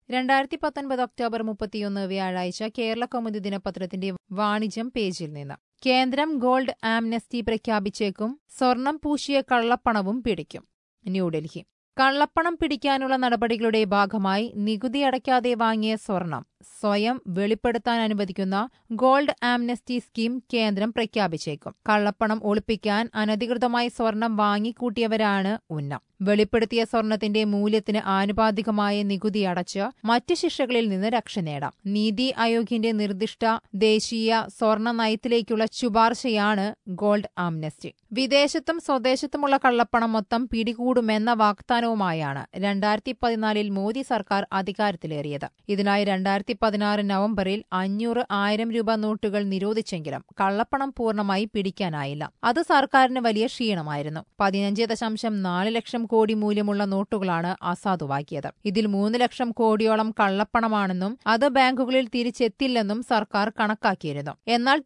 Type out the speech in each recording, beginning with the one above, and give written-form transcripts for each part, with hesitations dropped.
2019 October 31 വ്യാഴാഴ്ച കേരളകൗമുദി ദിനപത്രത്തിന്റെ വാണിജ്യം പേജിൽ നിന്ന്. കേന്ദ്രം ഗോൾഡ് ആംനസ്റ്റി പ്രഖ്യാപിച്ചേക്കും, സ്വർണം പൂശിയ കള്ളപ്പണവും പിടിക്കും. ന്യൂഡൽഹി. കള്ളപ്പണം പിടിക്കാനുള്ള നടപടികളുടെ ഭാഗമായി നികുതി അടയ്ക്കാതെ വാങ്ങിയ സ്വർണം സ്വയം വെളിപ്പെടുത്താൻ അനുവദിക്കുന്ന ഗോൾഡ് ആംനസ്റ്റി സ്കീം കേന്ദ്രം പ്രഖ്യാപിച്ചേക്കും. കള്ളപ്പണം ഒളിപ്പിക്കാൻ അനധികൃതമായി സ്വർണം വാങ്ങിക്കൂട്ടിയവരാണ് ഉന്നം. വെളിപ്പെടുത്തിയ സ്വർണത്തിന്റെ മൂല്യത്തിന് ആനുപാതികമായ നികുതി അടച്ച് മറ്റ് ശിക്ഷകളിൽ നിന്ന് രക്ഷ നേടാം. നീതി ആയോഗിന്റെ നിർദ്ദിഷ്ട ദേശീയ സ്വർണ നയത്തിലേക്കുള്ള ശുപാർശയാണ് ഗോൾഡ് ആംനസ്റ്റി. വിദേശത്തും സ്വദേശത്തുമുള്ള കള്ളപ്പണം മൊത്തം പിടികൂടുമെന്ന വാഗ്ദാനവുമായാണ് 2014 മോദി സർക്കാർ അധികാരത്തിലേറിയത്. ഇതിനായി 2016 നവംബറിൽ 500,000 രൂപ നോട്ടുകൾ നിരോധിച്ചെങ്കിലും കള്ളപ്പണം പൂർണ്ണമായി പിടിക്കാനായില്ല. അത് സർക്കാരിന് വലിയ ക്ഷീണമായിരുന്നു. 15.4 ലക്ഷം കോടി മൂല്യമുള്ള നോട്ടുകളാണ് അസാധുവാക്കിയത്. ഇതിൽ 3 ലക്ഷം കോടിയോളം കള്ളപ്പണമാണെന്നും അത് ബാങ്കുകളിൽ തിരിച്ചെത്തില്ലെന്നും സർക്കാർ കണക്കാക്കിയിരുന്നു. എന്നാൽ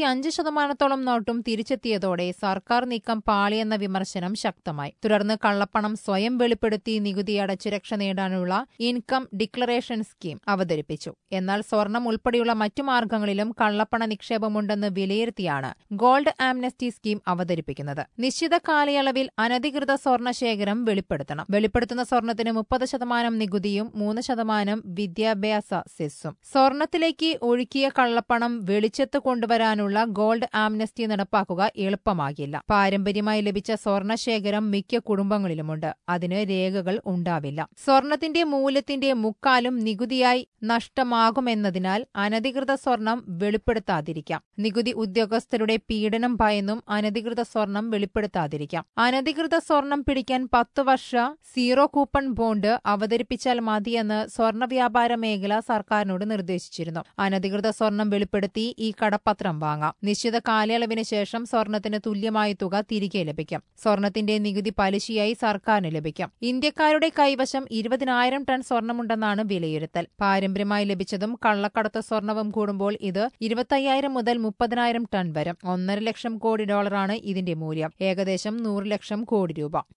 95% നോട്ടും തിരിച്ചെത്തിയതോടെ സർക്കാർ നീക്കം പാളിയെന്ന വിമർശനം ശക്തമായി. തുടർന്ന് കള്ളപ്പണം സ്വയം വെളിപ്പെടുത്തി നികുതി അടച്ച് രക്ഷ നേടാനുള്ള ഇൻകം ഡിക്ലറേഷൻ സ്കീം അവതരിപ്പിച്ചു. എന്നാൽ സ്വർണം ഉൾപ്പെടെയുള്ള മറ്റു മാർഗങ്ങളിലും കള്ളപ്പണ നിക്ഷേപമുണ്ടെന്ന് വിലയിരുത്തിയാണ് ഗോൾഡ് ആംനസ്റ്റി സ്കീം അവതരിപ്പിക്കുന്നത്. നിശ്ചിത കാലയളവിൽ അനധികൃത സ്വർണശേഖരം വെളിപ്പെടുത്തണം. വെളിപ്പെടുത്തുന്ന സ്വർണത്തിന് 30% നികുതിയും 3% വിദ്യാഭ്യാസ സെസ്സും. സ്വർണത്തിലേക്ക് ഒഴുക്കിയ കള്ളപ്പണം വെളിച്ചത്ത് കൊണ്ടുവരാനുള്ള ഗോൾഡ് ആംനസ്റ്റി നടപ്പാക്കുക എളുപ്പമാകില്ല. പാരമ്പര്യമായി ലഭിച്ച സ്വർണശേഖരം മിക്ക കുടുംബങ്ങളിലുമുണ്ട്. അതിന് രേഖകൾ ഉണ്ടാവില്ല. സ്വർണത്തിന്റെ മൂല്യത്തിന്റെ മുക്കാലും നികുതിയായി നഷ്ടമാകുമെന്നതിനാൽ അനധികൃത സ്വർണം വെളിപ്പെടുത്താതിരിക്കാം. നികുതി ഉദ്യോഗസ്ഥരുടെ പീഡനം ഭയന്നും അനധികൃത സ്വർണം വെളിപ്പെടുത്താതിരിക്കാം. അനധികൃത സ്വർണം പിടിക്കാൻ 10 വർഷ സീറോ കൂപ്പൺ ബോണ്ട് അവതരിപ്പിച്ചാൽ മതിയെന്ന് സ്വർണ്ണ വ്യാപാര മേഖല സർക്കാരിനോട് നിർദ്ദേശിച്ചിരുന്നു. അനധികൃത സ്വർണം വെളിപ്പെടുത്തി ഈ കടപ്പത്രം വാങ്ങാം. നിശ്ചിത കാലയളവിന് ശേഷം സ്വർണത്തിന് തുല്യമായ തുക തിരികെ ലഭിക്കും. സ്വർണത്തിന്റെ നികുതി പലിശയായി സർക്കാരിന് ലഭിക്കും. ഇന്ത്യക്കാരുടെ കൈവശം 20,000 ടൺ സ്വർണമുണ്ടെന്നാണ് വിലയിരുത്തൽ. പാരമ്പര്യമായി ലഭിച്ചതും കള്ളക്കടത്ത് സ്വർണവും കൂടുമ്പോൾ ഇത് 25,000 മുതൽ 30,000 ടൺ വരും. $1.5 ലക്ഷം കോടി ഇതിന്റെ മൂല്യം. ഏകദേശം 100 ലക്ഷം കോടി രൂപ.